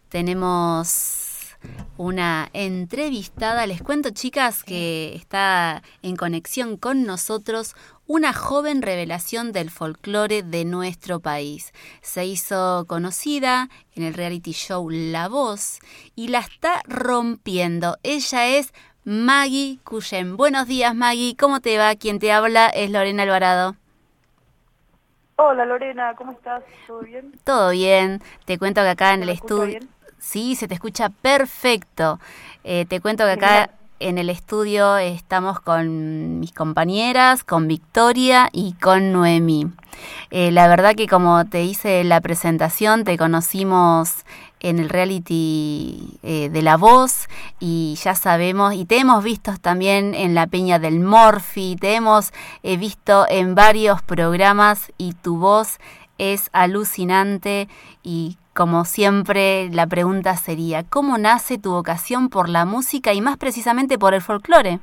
Tenemos una entrevistada. Les cuento, chicas, que está en conexión con nosotros una joven revelación del folclore de nuestro país. Se hizo conocida en el reality show La Voz y la está rompiendo. Ella es Maggie Cuyem. Buenos días, Maggie. ¿Cómo te va? Quien te habla es Lorena Alvarado. Hola Lorena, ¿cómo estás? ¿Todo bien? Todo bien. Te cuento que acá en ¿Se el me escucha estudio... bien? Sí, se te escucha perfecto. Te cuento que acá Genial. en el estudio estamos con mis compañeras, con Victoria y con Noemí. La verdad que como te hice la presentación, te conocimos en el reality de La Voz y ya sabemos, y te hemos visto también en la Peña del Morphy, te hemos visto en varios programas y tu voz es alucinante y como siempre la pregunta sería, ¿cómo nace tu vocación por la música y más precisamente por el folclore?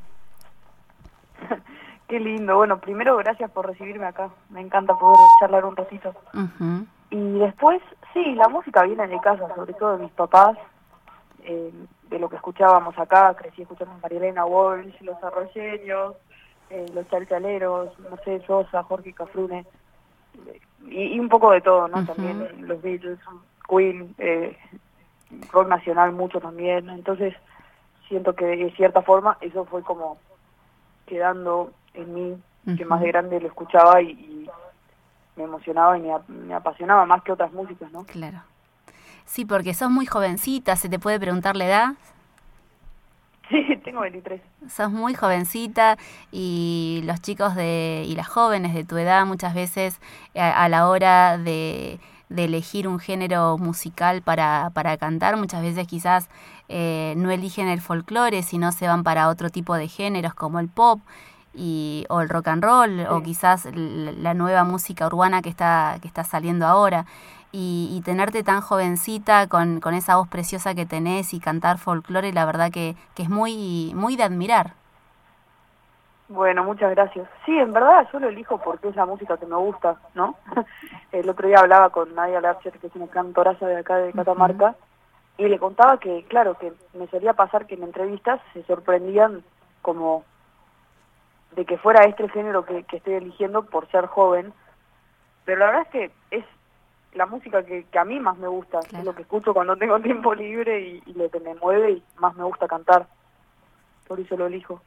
Qué lindo. Bueno, primero gracias por recibirme acá. Me encanta poder charlar un ratito. Uh-huh. Y después, sí, la música viene de casa, sobre todo de mis papás, de lo que escuchábamos acá. Crecí escuchando a María Elena Walsh, Los Arroyeños, Los Chalchaleros, Mercedes Sosa, Jorge Cafrune, y un poco de todo, ¿no? También Uh-huh. los Beatles, Queen, rock nacional mucho también. Entonces siento que de cierta forma eso fue como quedando en mí, que más de Uh-huh. grande lo escuchaba y me emocionaba y me apasionaba más que otras músicas, ¿no? Claro. Sí, porque sos muy jovencita, ¿se te puede preguntar la edad? Sí, tengo 23. Sos muy jovencita y los chicos y las jóvenes de tu edad muchas veces a la hora de elegir un género musical para cantar, muchas veces quizás no eligen el folclore, sino se van para otro tipo de géneros como el pop o el rock and roll o Sí. quizás la nueva música urbana que está saliendo ahora. Y tenerte tan jovencita con esa voz preciosa que tenés y cantar folclore, la verdad que es muy, muy de admirar. Bueno, muchas gracias. Sí, en verdad yo lo elijo porque es la música que me gusta, ¿no? El otro día hablaba con Nadia Larcher, que es una cantoraza de acá de Uh-huh. Catamarca, y le contaba que, claro, que me solía pasar que en entrevistas se sorprendían como de que fuera este el género que estoy eligiendo por ser joven, pero la verdad es que es la música que a mí más me gusta, es Claro. lo que escucho cuando tengo tiempo libre y lo que me mueve y más me gusta cantar, por eso lo elijo.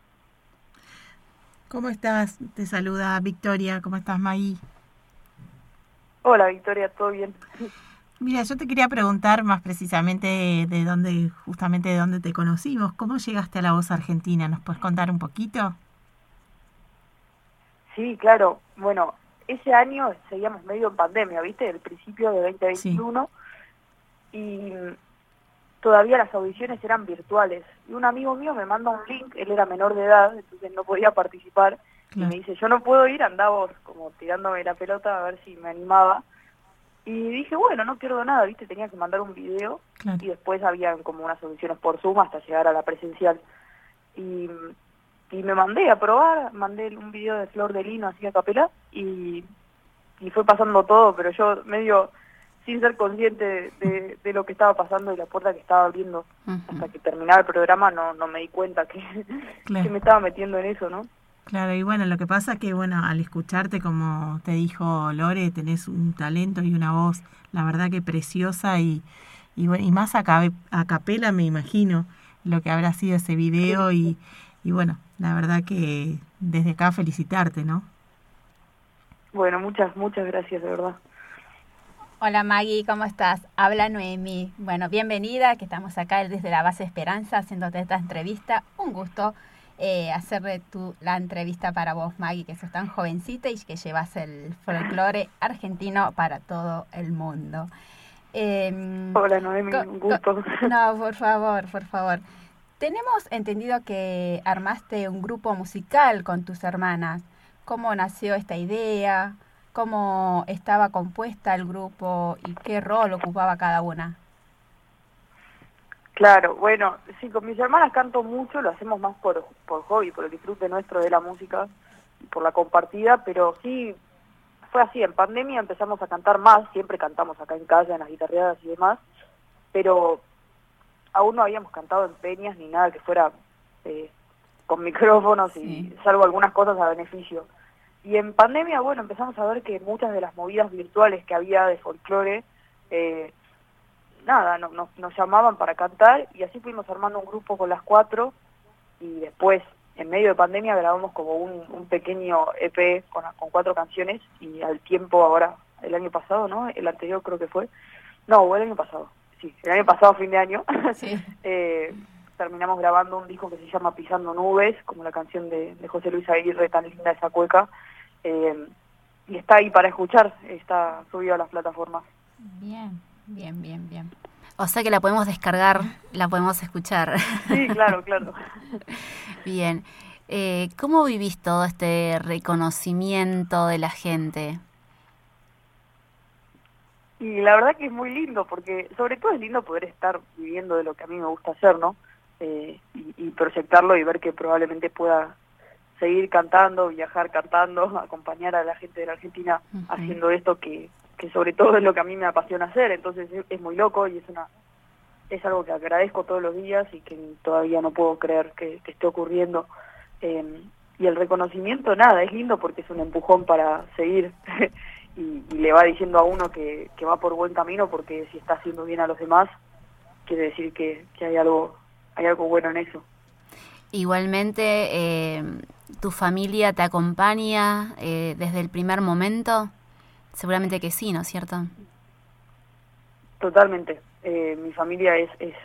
¿Cómo estás? Te saluda Victoria. ¿Cómo estás, Maggie? Hola Victoria, ¿todo bien? Mira, yo te quería preguntar más precisamente de dónde, justamente de dónde te conocimos. ¿Cómo llegaste a La Voz Argentina? ¿Nos puedes contar un poquito? Sí, claro, bueno, ese año seguíamos medio en pandemia, ¿viste? El principio de Sí, 2021 y todavía las audiciones eran virtuales. Y un amigo mío me manda un link, él era menor de edad, entonces no podía participar, y me claro, dice, yo no puedo ir, andá vos, como tirándome la pelota a ver si me animaba. Y dije, bueno, no pierdo nada, ¿viste? Tenía que mandar un video claro. y después habían como unas audiciones por Zoom hasta llegar a la presencial. Y, y me mandé a probar, mandé un video de Flor de Lino así a capela y fue pasando todo, pero yo medio sin ser consciente de lo que estaba pasando y la puerta que estaba abriendo. Uh-huh. Hasta que terminaba el programa no me di cuenta que Claro, me estaba metiendo en eso, ¿no? claro. Y bueno, lo que pasa es que, bueno, al escucharte, como te dijo Lore, tenés un talento y una voz, la verdad que preciosa y más a capela, me imagino, lo que habrá sido ese Qué video lindo. y bueno, la verdad que desde acá felicitarte, ¿no? Bueno, muchas gracias, de verdad. Hola Maggie, ¿cómo estás? Habla Noemí. Bueno, bienvenida, que estamos acá desde la Base Esperanza haciéndote esta entrevista. Un gusto hacerle la entrevista para vos, Maggie, que sos tan jovencita y que llevas el folclore argentino para todo el mundo. Eh, Hola Noemi, un gusto. no, por favor, por favor. Tenemos entendido que armaste un grupo musical con tus hermanas. ¿Cómo nació esta idea? ¿Cómo estaba compuesta el grupo y qué rol ocupaba cada una? Claro, bueno, sí, con mis hermanas canto mucho, lo hacemos más por hobby, por el disfrute nuestro de la música, por la compartida, pero sí, fue así, en pandemia empezamos a cantar más, siempre cantamos acá en casa, en las guitarreadas y demás, pero aún no habíamos cantado en peñas ni nada que fuera con micrófonos, y salvo algunas cosas a beneficio. Y en pandemia, bueno, empezamos a ver que muchas de las movidas virtuales que había de folclore, nos llamaban para cantar, y así fuimos armando un grupo con las 4, y después, en medio de pandemia, grabamos como un pequeño EP con 4 canciones, y al tiempo ahora, el año pasado, ¿no? El anterior creo que fue. No, el año pasado. Sí, el año pasado, fin de año. Sí. Terminamos grabando un disco que se llama Pisando Nubes, como la canción de José Luis Aguirre, tan linda esa cueca. Y está ahí para escuchar, está subido a las plataformas. Bien. O sea que la podemos descargar, la podemos escuchar. Sí, claro. Bien. ¿Cómo vivís todo este reconocimiento de la gente? Y la verdad que es muy lindo, porque sobre todo es lindo poder estar viviendo de lo que a mí me gusta hacer, ¿no? Y proyectarlo y ver que probablemente pueda seguir cantando, viajar cantando, acompañar a la gente de la Argentina haciendo esto que sobre todo es lo que a mí me apasiona hacer. Entonces es muy loco, y es algo que agradezco todos los días y que todavía no puedo creer que esté ocurriendo. Y el reconocimiento, nada, es lindo porque es un empujón para seguir y le va diciendo a uno que va por buen camino, porque si está haciendo bien a los demás, quiere decir que hay algo bueno en eso. Igualmente, ¿tu familia te acompaña desde el primer momento? Seguramente que sí, ¿no es cierto? Totalmente. Mi familia es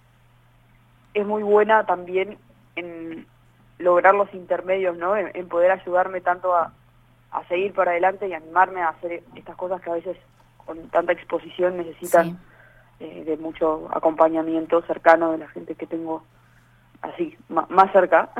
muy buena también en lograr los intermedios, ¿no? En poder ayudarme tanto a seguir para adelante y animarme a hacer estas cosas que a veces con tanta exposición necesitan de mucho acompañamiento cercano de la gente que tengo así, más cerca.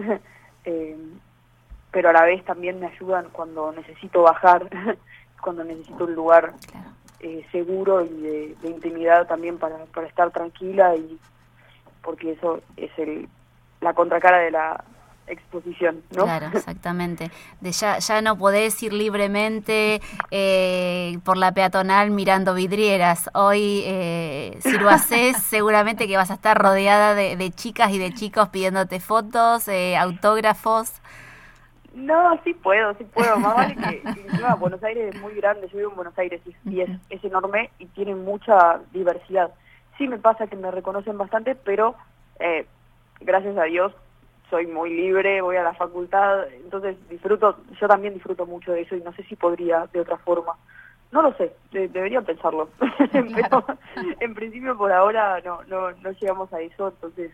Pero a la vez también me ayudan cuando necesito bajar, cuando necesito un lugar seguro y de intimidad también para estar tranquila, y porque eso es la contracara de la exposición, ¿no? Claro, exactamente. Ya no podés ir libremente por la peatonal mirando vidrieras. Hoy, si lo haces, seguramente que vas a estar rodeada de chicas y de chicos pidiéndote fotos, autógrafos. No, sí puedo. Más vale que encima Buenos Aires es muy grande. Yo vivo en Buenos Aires y es enorme y tiene mucha diversidad. Sí me pasa que me reconocen bastante, pero gracias a Dios soy muy libre, voy a la facultad, entonces yo también disfruto mucho de eso, y no sé si podría de otra forma. No lo sé, debería pensarlo. Pero en principio por ahora no llegamos a eso, entonces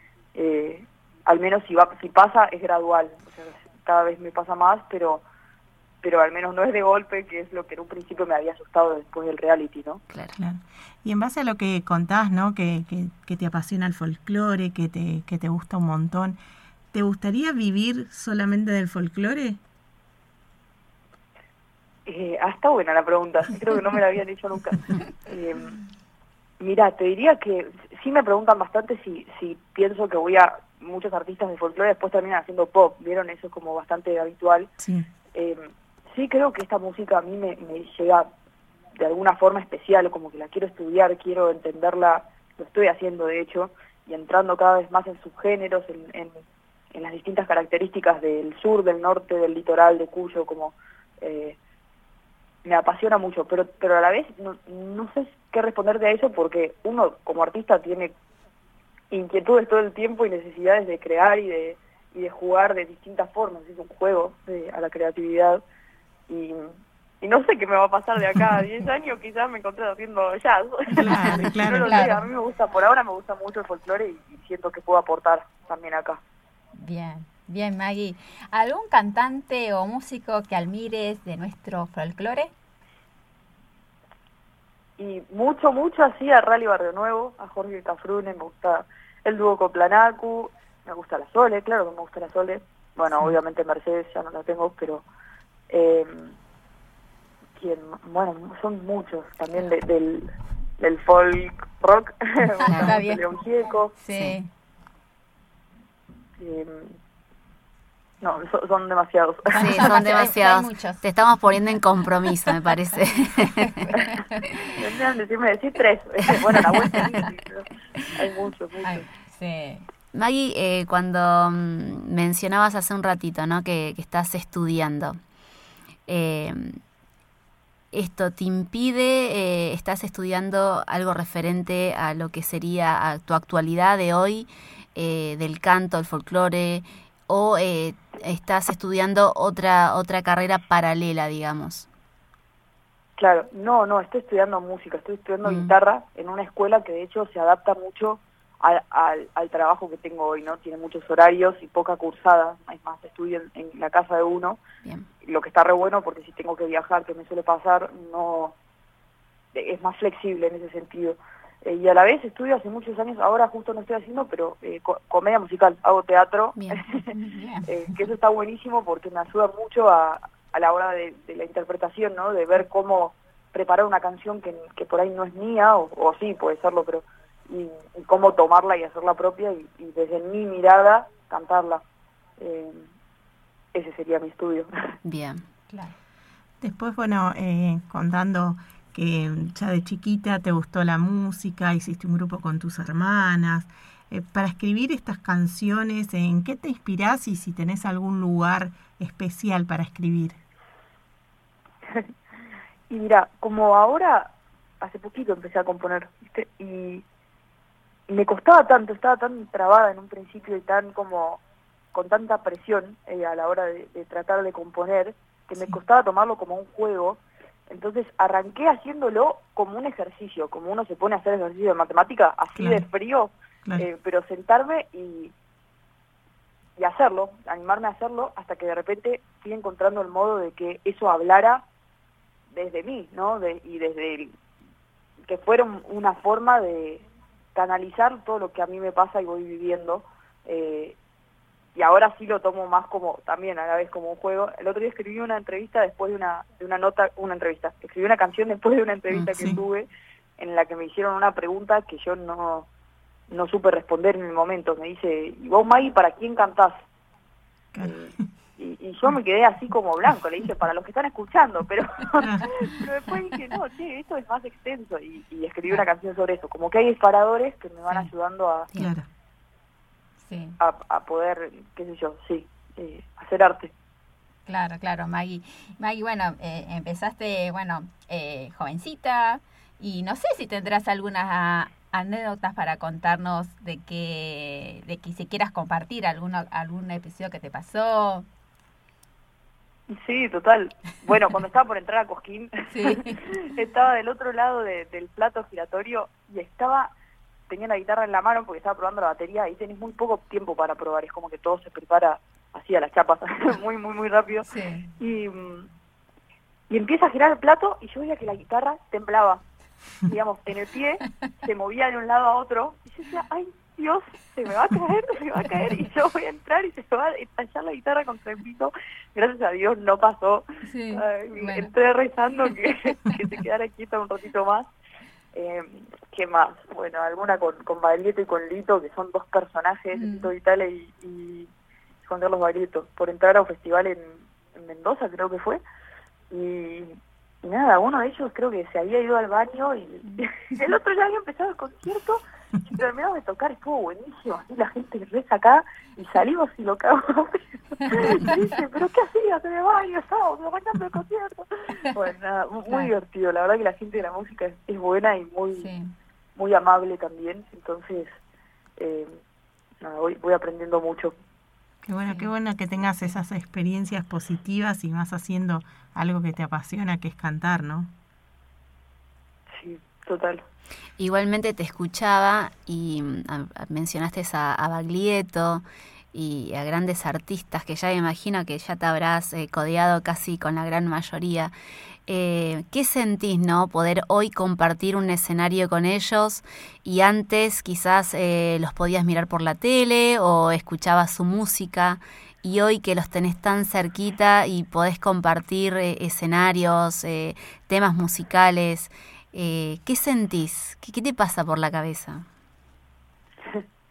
al menos si pasa es gradual. O sea, cada vez me pasa más, pero al menos no es de golpe, que es lo que en un principio me había asustado después del reality, ¿no? Claro. Y en base a lo que contás, ¿no? Que te apasiona el folclore, que te gusta un montón, ¿te gustaría vivir solamente del folclore? Está buena la pregunta, creo que no me la habían hecho nunca. Mira, te diría que sí me preguntan bastante si pienso que muchos artistas de folclore después terminan haciendo pop, ¿vieron? Eso es como bastante habitual. Sí. Sí, creo que esta música a mí me llega de alguna forma especial, como que la quiero estudiar, quiero entenderla, lo estoy haciendo de hecho, y entrando cada vez más en subgéneros, en las distintas características del sur, del norte, del litoral, de Cuyo, como me apasiona mucho, pero a la vez no sé qué responderte a eso, porque uno como artista tiene inquietudes todo el tiempo y necesidades de crear y de jugar de distintas formas. Es un juego a la creatividad, y no sé qué me va a pasar de acá a 10 años, quizás me encontré haciendo jazz. Claro, no lo sé, a mí me gusta, por ahora me gusta mucho el folclore y siento que puedo aportar también acá. Bien, Maggie. ¿Algún cantante o músico que admires de nuestro folclore? Y mucho así a Rally Barrio Nuevo, a Jorge Cafrune, me gusta el dúo Coplanacu, me gusta la Sole, claro que me gusta la Sole. Bueno, sí. Obviamente Mercedes ya no la tengo, pero son muchos también del folk rock. Está bien. León Gieco. Sí. No, son demasiados. Sí, son demasiados. Hay muchos. Te estamos poniendo en compromiso, me parece. Tendrían que decir 3. Bueno, la vuelta hay muchos. Ay, sí. Maggie, cuando mencionabas hace un ratito, ¿no? que estás estudiando, ¿esto te impide, estás estudiando algo referente a lo que sería a tu actualidad de hoy, del canto, el folclore, o estás estudiando otra carrera paralela, digamos? Claro, no, estoy estudiando música, estoy estudiando guitarra en una escuela que de hecho se adapta mucho al trabajo que tengo hoy, ¿no? Tiene muchos horarios y poca cursada, es más, estudio en la casa de uno. Bien. Lo que está re bueno porque si tengo que viajar, que me suele pasar, no es más flexible en ese sentido. Y a la vez estudio hace muchos años, ahora justo no estoy haciendo, pero comedia musical, hago teatro, Bien. que eso está buenísimo porque me ayuda mucho a la hora de la interpretación, ¿no? De ver cómo preparar una canción que por ahí no es mía, o sí, puede serlo, pero y cómo tomarla y hacerla propia y desde mi mirada cantarla. Ese sería mi estudio. Bien. Claro. Después, bueno, contando que ya de chiquita te gustó la música, hiciste un grupo con tus hermanas. Para escribir estas canciones, ¿en qué te inspirás y si tenés algún lugar especial para escribir? Y mira, como ahora, hace poquito empecé a componer, ¿viste? Y me costaba tanto, estaba tan trabada en un principio y tan como con tanta presión a la hora de tratar de componer, que me costaba tomarlo como un juego. Entonces arranqué haciéndolo como un ejercicio, como uno se pone a hacer ejercicio de matemática, así de frío, pero sentarme y hacerlo, animarme a hacerlo, hasta que de repente fui encontrando el modo de que eso hablara desde mí, ¿no? Y desde que fuera una forma de canalizar todo lo que a mí me pasa y voy viviendo, y ahora sí lo tomo más como, también a la vez como un juego. El otro día escribí una entrevista después de una nota, escribí una canción después de una entrevista que tuve, en la que me hicieron una pregunta que yo no supe responder en el momento. Me dice, ¿y vos, Maggie, para quién cantás? Y yo me quedé así como blanco, le dije, para los que están escuchando, pero después dije, no, che, esto es más extenso, y escribí una canción sobre eso, como que hay disparadores que me van ayudando a poder, qué sé yo, hacer arte. Claro, Maggie. Maggie, bueno, empezaste, jovencita, y no sé si tendrás algunas anécdotas para contarnos de que si quieras compartir algún episodio que te pasó. Sí, total. Bueno, cuando estaba por entrar a Cosquín, estaba del otro lado del plato giratorio y tenía la guitarra en la mano porque estaba probando la batería y tenés muy poco tiempo para probar, es como que todo se prepara así a las chapas, muy, muy, muy rápido. Sí. Y empieza a girar el plato y yo veía que la guitarra temblaba, digamos, en el pie, se movía de un lado a otro, y yo decía, ay, Dios, se me va a caer, y yo voy a entrar y se me va a estallar la guitarra contra el piso. Gracias a Dios no pasó. Sí, Entré rezando que se quedara quieta un ratito más. ¿Qué más? Bueno, alguna con Baglietto y con Lito, que son dos personajes, Lito Vitale y Juan Carlos Baglietto, por entrar a un festival en Mendoza, creo que fue, y nada, uno de ellos creo que se había ido al baño y el otro ya había empezado el concierto y terminamos de tocar, estuvo buenísimo, así la gente reza acá y salimos y lo cagamos. Y dice, ¿pero qué hacías en el baño? Estábamos bañando el concierto. Bueno, nada, muy divertido, la verdad que la gente de la música es buena y muy amable también, entonces nada, voy aprendiendo mucho. Qué bueno que tengas esas experiencias positivas y más haciendo algo que te apasiona, que es cantar, ¿no? Sí, total. Igualmente te escuchaba y mencionaste a Baglietto y a grandes artistas que ya me imagino que ya te habrás codeado casi con la gran mayoría. ¿Qué sentís, no? Poder hoy compartir un escenario con ellos y antes quizás los podías mirar por la tele o escuchabas su música y hoy que los tenés tan cerquita y podés compartir escenarios, temas musicales, ¿qué sentís? ¿Qué te pasa por la cabeza?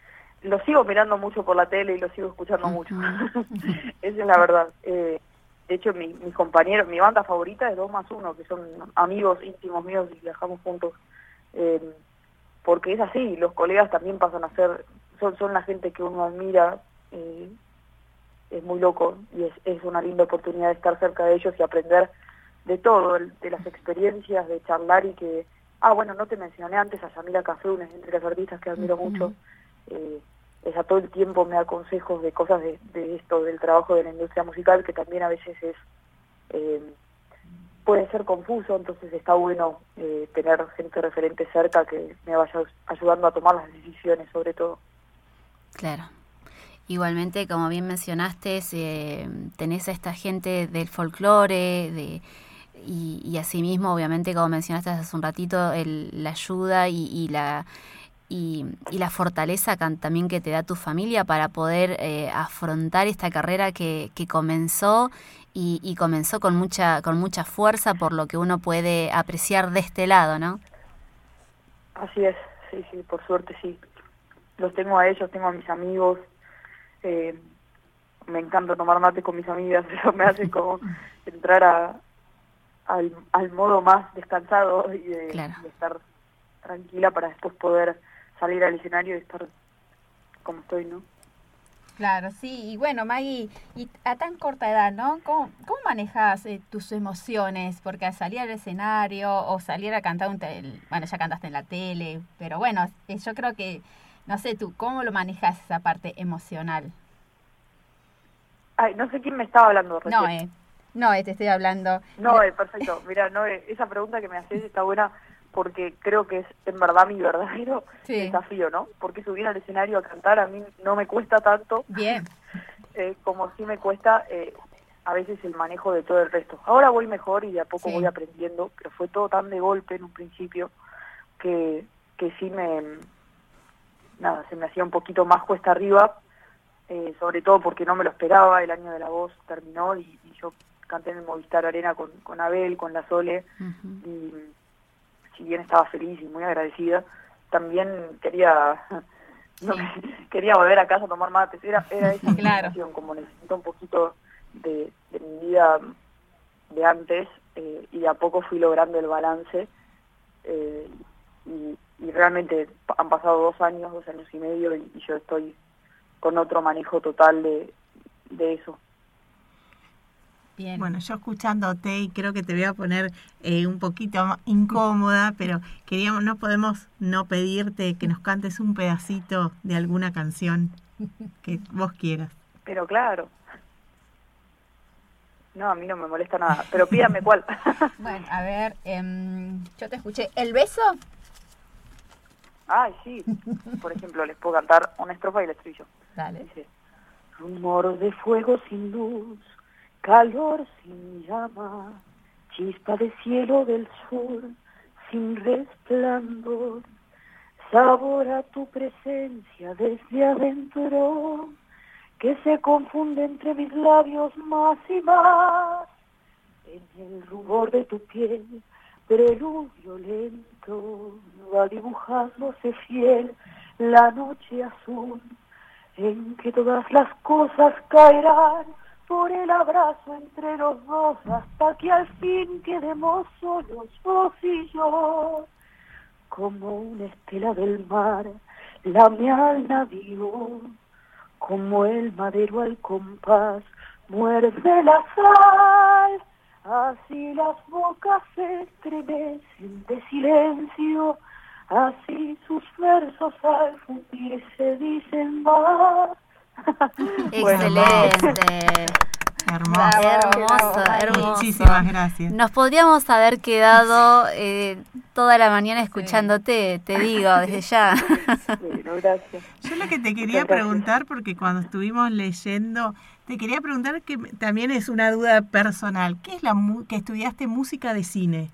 lo sigo mirando mucho por la tele y lo sigo escuchando mucho. Esa es la verdad. De hecho, mis compañeros, mi banda favorita es 2+1, que son amigos íntimos míos y viajamos juntos. Porque es así, los colegas también pasan a ser, son la gente que uno admira. Es muy loco y es una linda oportunidad de estar cerca de ellos y aprender de todo, de las experiencias, de charlar y que... bueno, no te mencioné antes a Yamila Cafrunes, entre las artistas que admiro mucho. Ella todo el tiempo me da consejos de cosas de esto, del trabajo de la industria musical, que también a veces puede ser confuso, entonces está bueno tener gente referente cerca que me vaya ayudando a tomar las decisiones, sobre todo. Claro. Igualmente, como bien mencionaste, tenés a esta gente del folclore, y asimismo, obviamente, como mencionaste hace un ratito, la ayuda y la fortaleza también que te da tu familia para poder afrontar esta carrera que comenzó y comenzó con mucha fuerza, por lo que uno puede apreciar de este lado, ¿no? Así es, sí, por suerte sí. Los tengo a ellos, tengo a mis amigos. Me encanta tomar mate con mis amigas, eso me hace como entrar al modo más descansado y de estar tranquila para después poder salir al escenario y estar como estoy, ¿no? Claro, sí. Y bueno, Maggie, y a tan corta edad, ¿no? ¿Cómo manejas tus emociones? Porque al salir al escenario o salir a cantar bueno, ya cantaste en la tele, pero bueno, yo creo que, no sé, tú, ¿cómo lo manejas esa parte emocional? Ay, no sé quién me estaba hablando recién. Noé, te estoy hablando. Noé, perfecto. Mira, Noé, esa pregunta que me haces está buena porque creo que es en verdad mi verdadero desafío, ¿no? Porque subir al escenario a cantar a mí no me cuesta tanto. Bien. Como sí me cuesta a veces el manejo de todo el resto. Ahora voy mejor y de a poco voy aprendiendo, pero fue todo tan de golpe en un principio que sí se me hacía un poquito más cuesta arriba, sobre todo porque no me lo esperaba. El año de la voz terminó y yo canté en el Movistar Arena con Abel, con la Sole, y si bien estaba feliz y muy agradecida, también quería volver a casa a tomar mates. Era esa sensación, como necesito un poquito de mi vida de antes, y de a poco fui logrando el balance, y realmente han pasado 2 años y medio, y yo estoy con otro manejo total de eso. Bien. Bueno, yo escuchándote, y creo que te voy a poner un poquito incómoda, pero no podemos no pedirte que nos cantes un pedacito de alguna canción que vos quieras. Pero claro. No, a mí no me molesta nada, pero pídame cuál. Bueno, a ver, yo te escuché. ¿El beso? Ay, sí. Por ejemplo, les puedo cantar una estrofa y el estribillo. Dale. Dice: rumor de fuego sin luz, calor sin llama, chispa de cielo del sur, sin resplandor, sabor a tu presencia desde adentro, que se confunde entre mis labios más y más, en el rubor de tu piel, preludio lento, va dibujándose fiel la noche azul, en que todas las cosas caerán por el abrazo entre los dos, hasta que al fin quedemos solos vos y yo. Como una estela del mar, lame al navío, como el madero al compás, muerde la sal, así las bocas se estremecen de silencio, así sus versos al fundirse dicen más. Excelente. Hermoso. Muchísimas gracias. Nos podríamos haber quedado toda la mañana escuchándote, te digo, desde ya. Bueno, gracias. Yo lo que te quería preguntar, porque cuando estuvimos leyendo, te quería preguntar, que también es una duda personal, ¿qué es que estudiaste música de cine?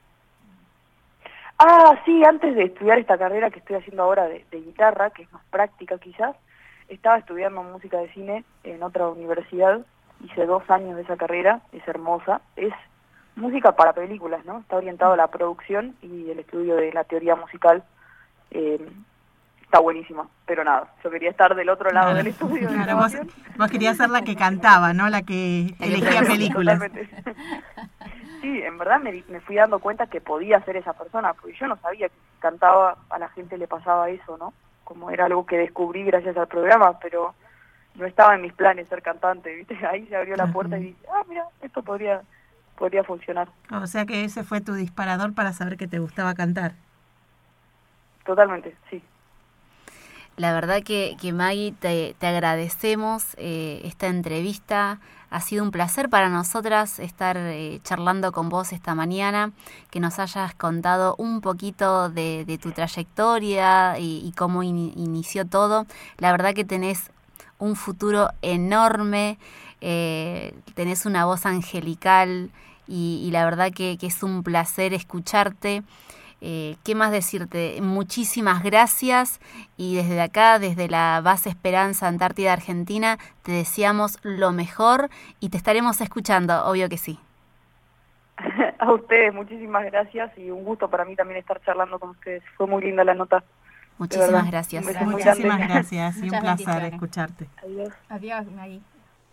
Sí, antes de estudiar esta carrera que estoy haciendo ahora de guitarra, que es más práctica quizás, estaba estudiando música de cine en otra universidad. Hice 2 años de esa carrera, es hermosa, es música para películas, ¿no? Está orientado a la producción y el estudio de la teoría musical, está buenísima, pero nada, yo quería estar del otro lado del estudio de Claro, grabación. vos querías ser la que cantaba, ¿no? La que elegía películas. Totalmente. Sí, en verdad me fui dando cuenta que podía ser esa persona, porque yo no sabía que si cantaba a la gente le pasaba eso, ¿no? Como era algo que descubrí gracias al programa, pero no estaba en mis planes ser cantante, ¿viste? Ahí se abrió la puerta y dije, mira, esto podría funcionar. O sea que ese fue tu disparador para saber que te gustaba cantar. Totalmente, sí. La verdad que Maggie, te agradecemos esta entrevista. Ha sido un placer para nosotras estar charlando con vos esta mañana, que nos hayas contado un poquito de tu trayectoria y cómo inició todo. La verdad que tenés un futuro enorme, tenés una voz angelical y la verdad que es un placer escucharte. ¿Qué más decirte? Muchísimas gracias y desde acá, desde la Base Esperanza Antártida Argentina, te deseamos lo mejor y te estaremos escuchando, obvio que sí. A ustedes, muchísimas gracias y un gusto para mí también estar charlando con ustedes. Fue muy linda la nota. Muchísimas gracias. Muchísimas gracias y un Muchas placer bendiciones. escucharte. Adiós. Adiós, Maggie.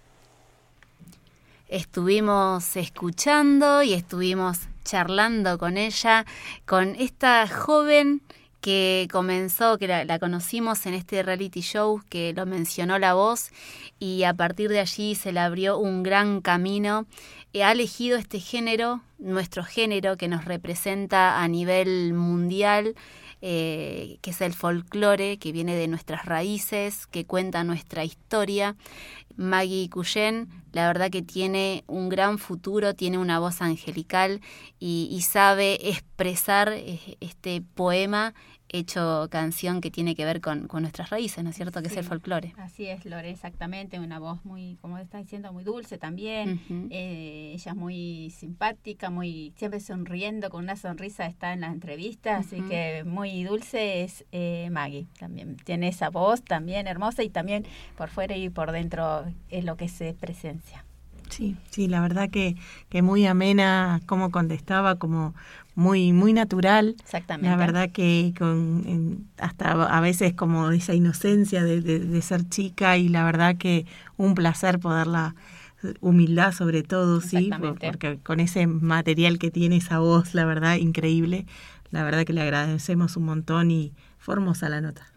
Estuvimos escuchando y estuvimos charlando con ella, con esta joven que comenzó, que la conocimos en este reality show, que lo mencionó La Voz, y a partir de allí se le abrió un gran camino. Ha elegido este género, nuestro género, que nos representa a nivel mundial, que es el folclore, que viene de nuestras raíces, que cuenta nuestra historia. Maggie Cuyen, la verdad que tiene un gran futuro, tiene una voz angelical y sabe expresar este poema hecho canción que tiene que ver con nuestras raíces, ¿no es cierto? Que Sí, es el folclore. Así es, Lore, exactamente, una voz muy, como está diciendo, muy dulce también. Uh-huh. Ella es muy simpática, muy siempre sonriendo, con una sonrisa está en las entrevistas, así que muy dulce es Maggie también. Tiene esa voz también hermosa y también por fuera y por dentro es lo que se presencia. Sí, la verdad que muy amena, como contestaba, como muy natural. Exactamente. La verdad que hasta a veces como esa inocencia de ser chica y la verdad que un placer poderla, humildad sobre todo, sí, porque con ese material que tiene esa voz, la verdad, increíble. La verdad que le agradecemos un montón y fue hermosa la nota.